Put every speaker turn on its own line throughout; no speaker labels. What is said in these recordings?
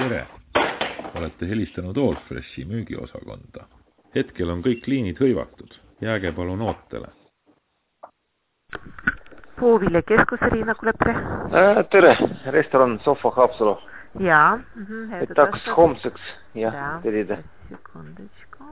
tere! Olete helistanud Allfreshi müügiosakonda. Hetkel on kõik liinid hõivatud. Jääge palun ootele.
Puuviljakeskus, Riina Kulepre.
Tere, restoran Sofa Haapsalu.
Jaa.
Petaks homseks. Jah, terida.
Секундочку.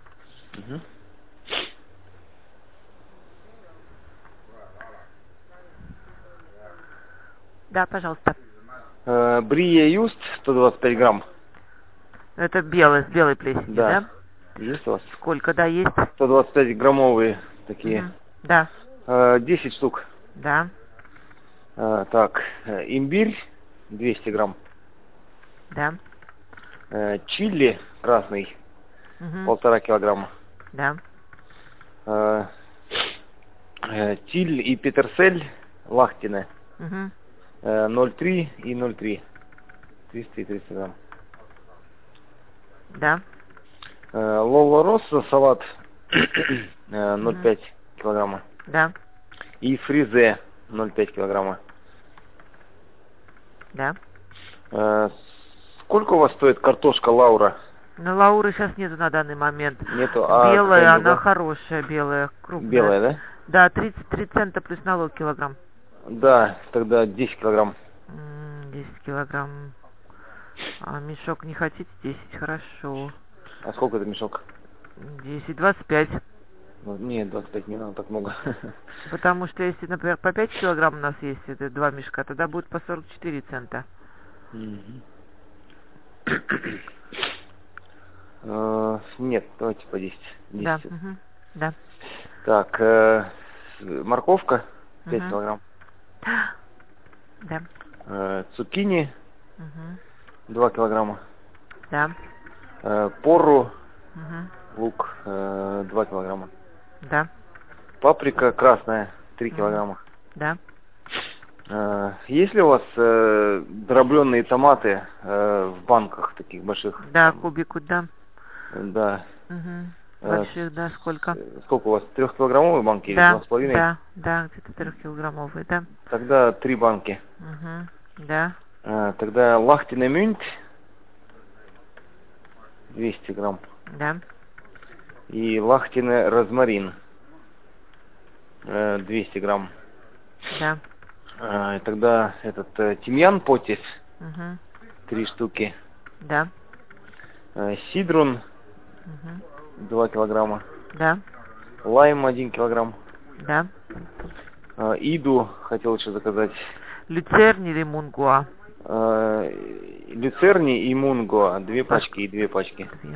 Да, пожалуйста.
Брия Юст, 125 грамм.
Это белый, с белой плесенью, да?
Есть у вас?
Сколько, да, есть?
125 граммовые такие.
Да.
10 штук.
Да.
Так, имбирь 200 грамм.
Да.
Чили красный 1,5 килограмма.
Да.
Тиль и петерсель лахтины 0,3 и 0,3. 300 и 300 грамм.
Да.
Лола Росса салат 0,5 килограмма.
Да.
И фризе 0,5 килограмма.
Да.
Сколько у вас стоит картошка Лаура?
Но Лауры сейчас нету на данный момент.
Нету.
Белая, она хорошая, белая, крупная.
Белая, да?
Да, 33 цента плюс налог килограмм.
Да, тогда 10 килограмм.
10 килограмм. А мешок не хотите? 10, хорошо.
А сколько это мешок?
10, 25.
Нет, 25 не надо, так много.
Потому что если, например, по 5 килограмм у нас есть, это 2 мешка, тогда будет по 44 цента.
Нет, давайте по 10. 10.
Да. Да.
Так, морковка 5 килограмм.
Да.
Цукини 2 килограмма.
Да.
Порру, лук 2 килограмма.
Да.
Паприка красная 3 килограмма.
Да.
Есть ли у вас дробленые томаты в банках таких больших?
Да, кубику, да.
Да.
Больших, да, сколько?
Сколько у вас? 3-килограммовые банки
да,
или 2,5?
Да, да, где-то 3-килограммовые, да.
Тогда 3 банки.
Да.
Тогда лахтина мюнт 200 грамм.
Да.
И лахтина розмарин 200 грамм.
Да.
Тогда этот тимьян потис 3 штуки.
Да.
Сидрун 2 килограмма.
Да.
Лайм 1 килограмм.
Да.
Иду хотел еще заказать.
Люцерни или мунгуа?
Люцерни и мунгуа. 2 пачки и 2 пачки.
2.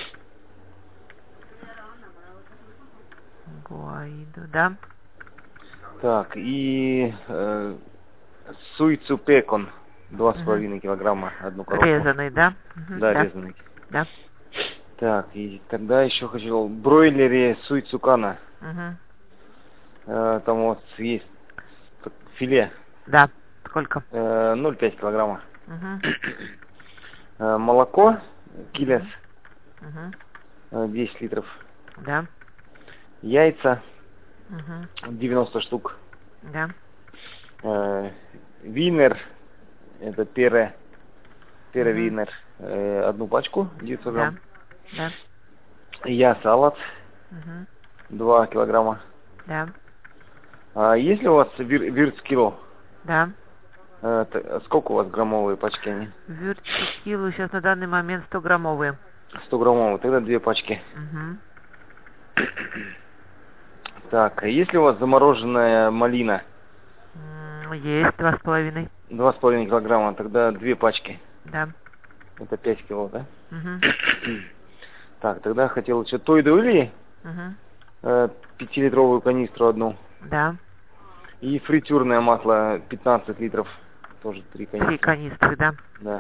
Мунгуа, иду, да.
Так, и суйцу пекон 2,5 килограмма, одну коробку.
Резаный, да?
Да, резаный.
Да.
Так, и тогда еще хочу бройлере суйцукана. Там у вас есть филе.
Да. Сколько?
0,5 килограмма. Молоко килес 10 литров.
Да.
Яйца 90 штук.
Да.
Винер, это пере винер, 1 пачку 900 грамм.
Да.
Я салат 2 килограмма.
Да.
Есть ли у вас вирцкило?
Да.
Сколько у вас граммовые пачки они?
Вирцкило сейчас на данный момент 100 граммовые.
100 граммовые, тогда 2 пачки. Так, есть ли у вас замороженная малина?
Есть, 2,5.
2,5 килограмма, тогда 2 пачки.
Да.
Это 5 кило, да? Так, тогда хотел еще тойдули, 5-литровую канистру одну.
Да.
И фритюрное масло 15 литров, тоже 3 канистры.
3 канистры, да.
Да.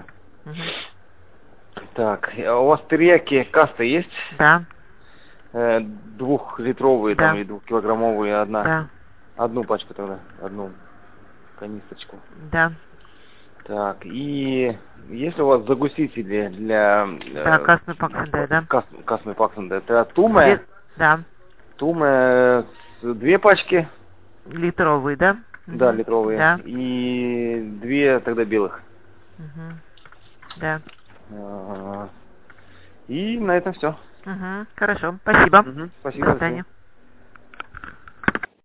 Так, а у вас терияки каста есть?
Да.
2-литровые
да.
там или 2-килограммовые одна.
Да.
Одну пачку тогда, одну канистрочку.
Да.
Так, и есть ли у вас загустители для...
Да, касмы паксенде, да?
Касмы паксенде. Это туме?
Да.
Туме 2 пачки.
Литровые, да?
Да, литровые.
Да.
И 2 тогда белых.
Да.
И на этом все.
Хорошо, спасибо.
Спасибо.
До свидания.